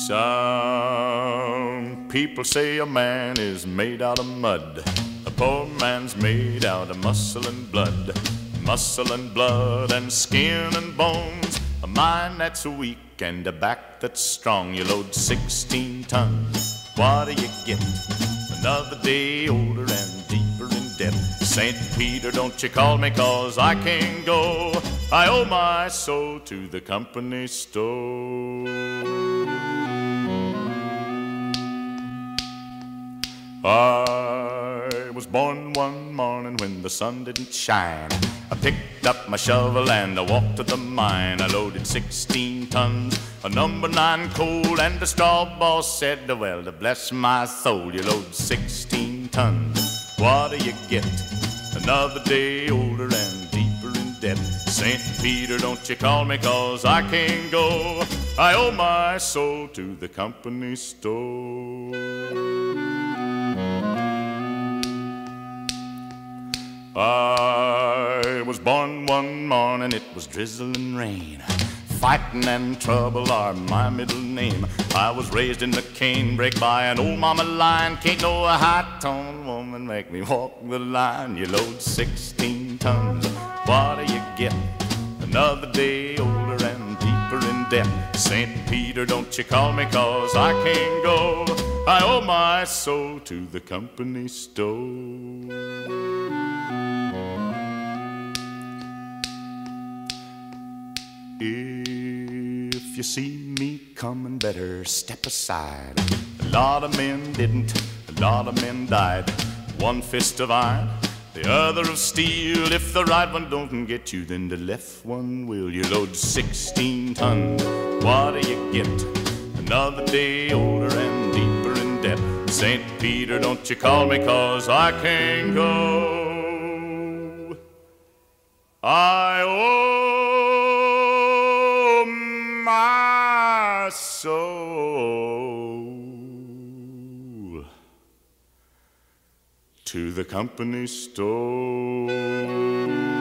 Some people say a man is made out of mud. A poor man's made out of muscle and blood. Muscle and blood and skin and bones. A mind that's weak and a back that's strong. You load 16 tons, what do you get? Another day older and deeper in debt. St. Peter, don't you call me, 'cause I can't go. I owe my soul to the company store. I was born one morning when the sun didn't shine. I picked up my shovel and I walked to the mine. I loaded 16 tons of number 9 coal, and the straw boss said, well, to bless my soul, you load 16 tons, what do you get? Another day older and deeper in debt. St. Peter, don't you call me, 'cause I can't go. I owe my soul to the company store. I was born one morning, it was drizzling rain. Fighting and trouble are my middle name. I was raised in the canebrake by an old mama lion. Can't no high-toned woman make me walk the line. You load 16 tons, what do you get? Another day older and deeper in debt. St. Peter, don't you call me, 'cause I can't go. I owe my soul to the company store. If you see me coming, better step aside. A lot of men didn't, a lot of men died. One fist of iron, the other of steel. If the right one don't get you, then the left one will. You load 16 tons, what do you get? Another day older and deeper in debt. St. Peter, don't you call me, 'cause I can't go. I owe my soul to the company store.